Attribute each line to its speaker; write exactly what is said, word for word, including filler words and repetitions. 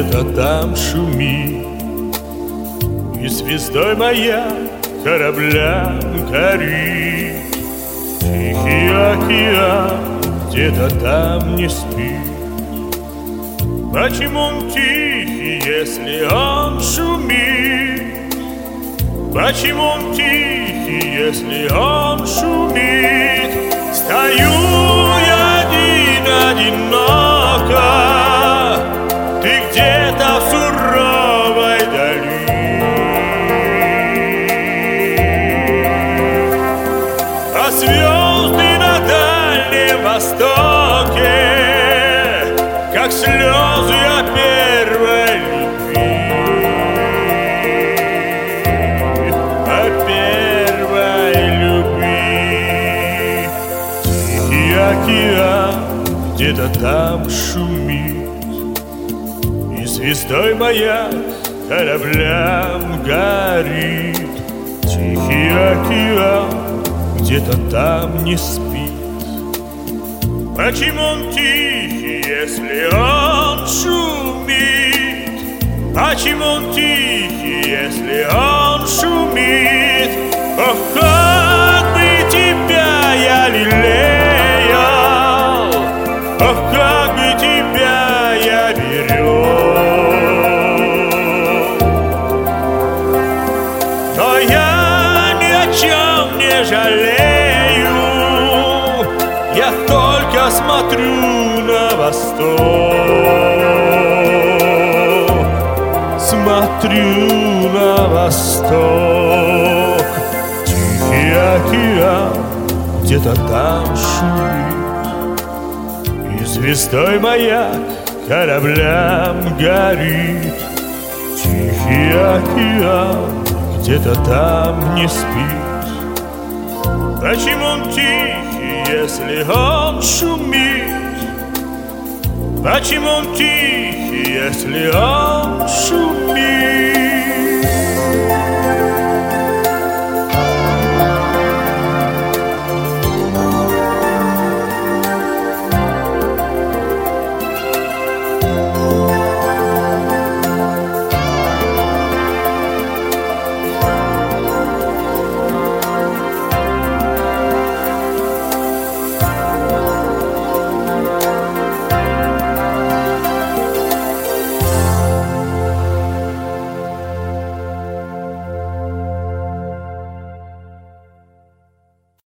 Speaker 1: где-то там шумит, и звездой моя кораблям горит. Тихий океан где-то там не спит. Почему он тихий, если он шумит? Почему он тихий, если он шумит? Стою я один, одиноко, ты где-то в суровой дали. А звезды на Дальнем Востоке, как слезы о первой любви, о первой любви. Тихий океан где-то там шумит, и звездой маяк кораблям горит. Тихий океан где-то там не спит. Почему он тихий, если он шумит? Почему он тихий, если он шумит? Ох, как бы тебя я лелеял, ох, как бы тебя я берег. Но я ни о чем не жалею, я только смотрю на восток, смотрю на восток. Тихий океан где-то там шумит, и звездой маяк кораблям горит. Тихий океан где-то там не спит. Почему он тихий, если он шумит? Почему он тихий, если он шумит?